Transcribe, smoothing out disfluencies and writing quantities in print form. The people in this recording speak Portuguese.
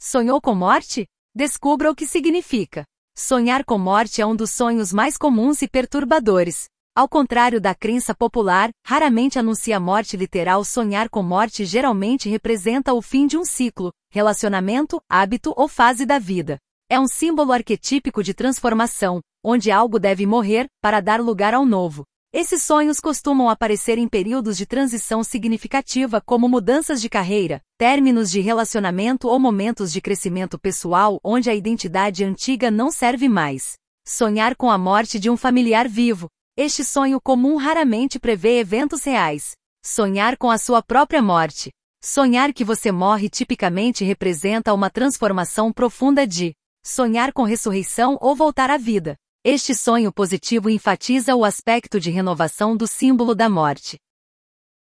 Sonhou com morte? Descubra o que significa. Sonhar com morte é um dos sonhos mais comuns e perturbadores. Ao contrário da crença popular, raramente anuncia morte literal. Sonhar com morte geralmente representa o fim de um ciclo, relacionamento, hábito ou fase da vida. É um símbolo arquetípico de transformação, onde algo deve morrer, para dar lugar ao novo. Esses sonhos costumam aparecer em períodos de transição significativa, como mudanças de carreira, términos de relacionamento ou momentos de crescimento pessoal onde a identidade antiga não serve mais. Sonhar com a morte de um familiar vivo. Este sonho comum raramente prevê eventos reais. Sonhar com a sua própria morte. Sonhar que você morre tipicamente representa uma transformação profunda de sonhar com ressurreição ou voltar à vida. Este sonho positivo enfatiza o aspecto de renovação do símbolo da morte.